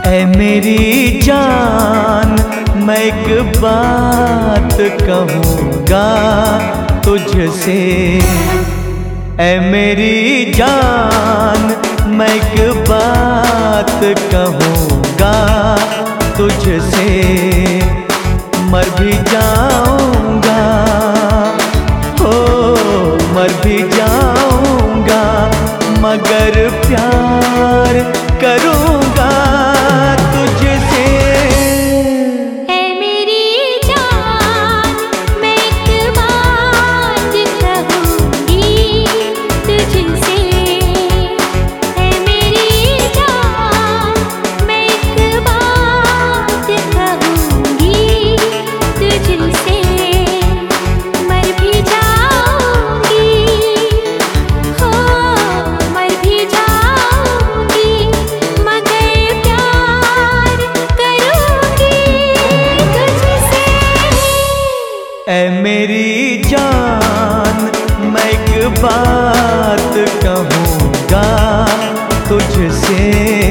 ऐ मेरी जान, मैं एक बात कहूँगा तुझसे। ऐ मेरी जान, मैं एक बात कहूँगा तुझसे। मर भी जाऊँगा, हो मर भी जाऊँगा, मगर प्यार करूँगा तुझसे। ऐ मेरी जान, मैं एक बात कहूँगी तुझसे। ऐ मेरी जान, मैं एक बात कहूँगी तुझसे। मर भी जाऊँगी, हो मर भी जाऊँगी, मगर प्यार करूँगी तुझसे। ऐ मेरी जान, मैं एक बात कहूँगा तुझसे।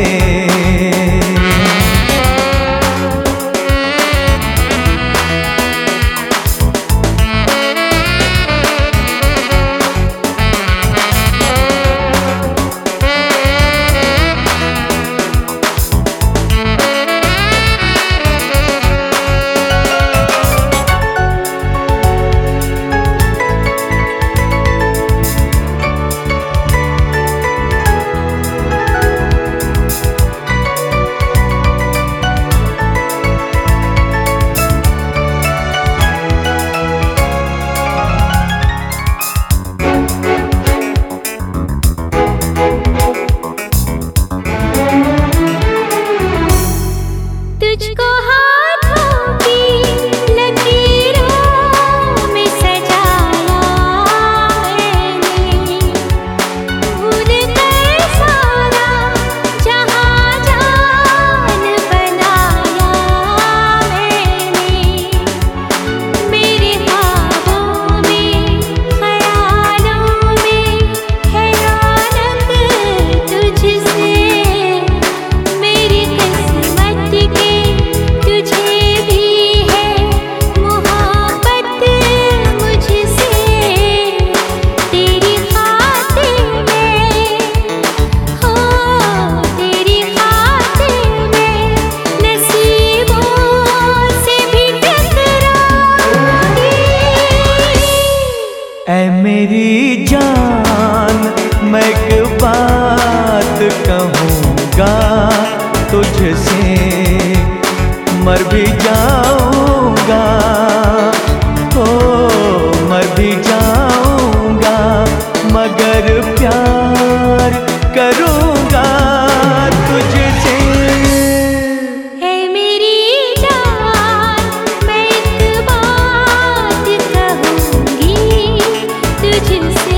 तुझको हाथों की लकीरों में सजाया मैंने। भूल कर सारा जहां जान बनाया मैंने। मेरे ख्वाबों में, ख्यालों में है रौनक तुझसे। मेरी किस्मत के तुझे भी है मोहब्बत मुझसे। तेरी खातिर मैं, हो तेरी खातिर मैं नसीबों से भी टकराऊंगी। ऐ मेरी जान, मैं एक बात कहूँगा तुझसे। मर भी जाऊँगा, हो मर भी जाऊँगा, मगर प्यार करूँगा तुझसे। है मेरी जान, मैं एक बात कहूँगी तुझसे।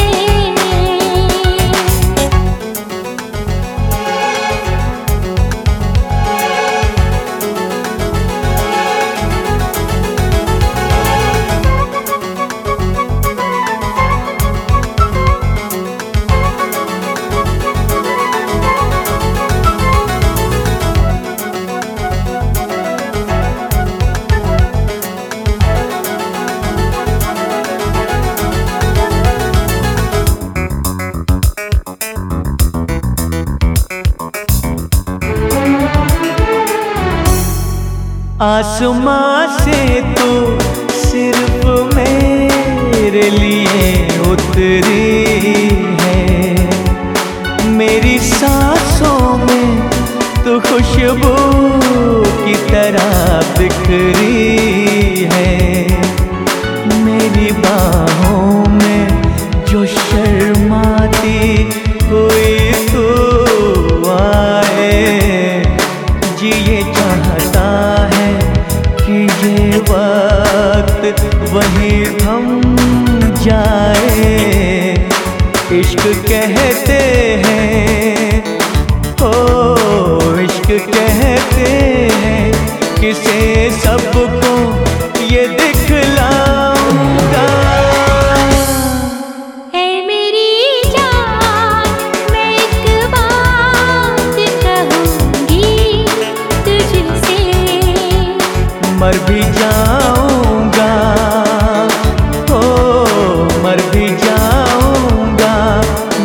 आसमां से तो सिर्फ मेरे लिए उतरी है। मेरी सांसों में तो खुशबू की तरह बिखरी है। मेरी बाहों में जो शर्माती हुई तू आए। जी ये चाहता है कि ये वक्त वहीं थम जाए।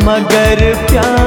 मगर प्यार